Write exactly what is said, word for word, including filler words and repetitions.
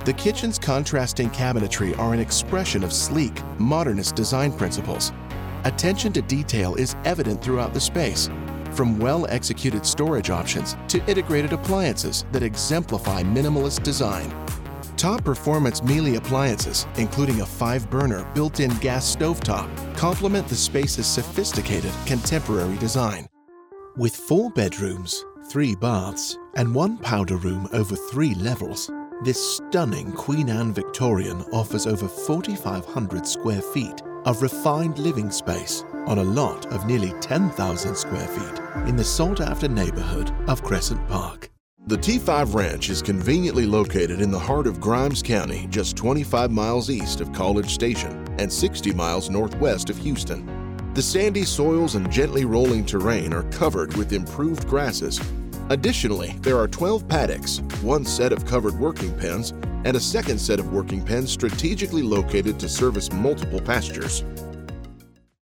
The kitchen's contrasting cabinetry are an expression of sleek, modernist design principles. Attention to detail is evident throughout the space, from well-executed storage options to integrated appliances that exemplify minimalist design. Top-performance Miele appliances, including a five-burner built-in gas stovetop, complement the space's sophisticated contemporary design. With four bedrooms, three baths, and one powder room over three levels, this stunning Queen Anne Victorian offers over forty-five hundred square feet of refined living space on a lot of nearly ten thousand square feet in the sought-after neighborhood of Crescent Park. The T five Ranch is conveniently located in the heart of Grimes County, just twenty-five miles east of College Station and sixty miles northwest of Houston. The sandy soils and gently rolling terrain are covered with improved grasses. Additionally, there are twelve paddocks, one set of covered working pens, and a second set of working pens strategically located to service multiple pastures.